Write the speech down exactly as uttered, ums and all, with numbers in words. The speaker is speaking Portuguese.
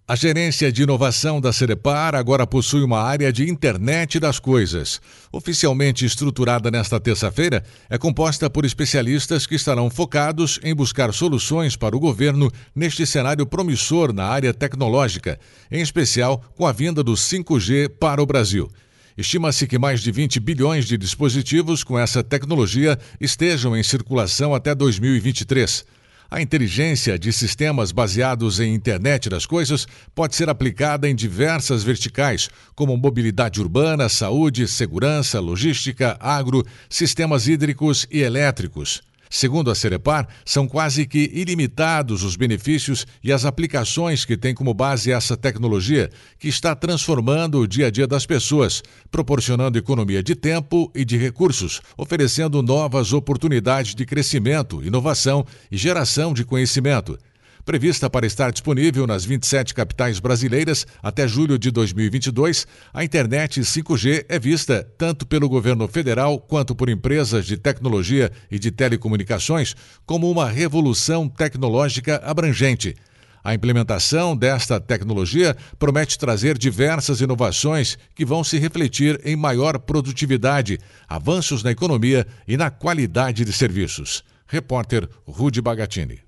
A Gerência de Inovação da Celepar agora possui uma área de Internet das Coisas. Oficialmente estruturada nesta terça-feira, é composta por especialistas que estarão focados em buscar soluções para o governo neste cenário promissor na área tecnológica, em especial com a vinda do cinco G para o Brasil. Estima-se que mais de vinte bilhões de dispositivos com essa tecnologia estejam em circulação até dois mil e vinte e três. A inteligência de sistemas baseados em Internet das Coisas pode ser aplicada em diversas verticais, como mobilidade urbana, saúde, segurança, logística, agro, sistemas hídricos e elétricos. Segundo a Celepar, são quase que ilimitados os benefícios e as aplicações que tem como base essa tecnologia, que está transformando o dia a dia das pessoas, proporcionando economia de tempo e de recursos, oferecendo novas oportunidades de crescimento, inovação e geração de conhecimento. Prevista para estar disponível nas vinte e sete capitais brasileiras até julho de dois mil e vinte e dois, a internet cinco G é vista tanto pelo governo federal quanto por empresas de tecnologia e de telecomunicações como uma revolução tecnológica abrangente. A implementação desta tecnologia promete trazer diversas inovações que vão se refletir em maior produtividade, avanços na economia e na qualidade de serviços. Repórter Rudy Bagatini.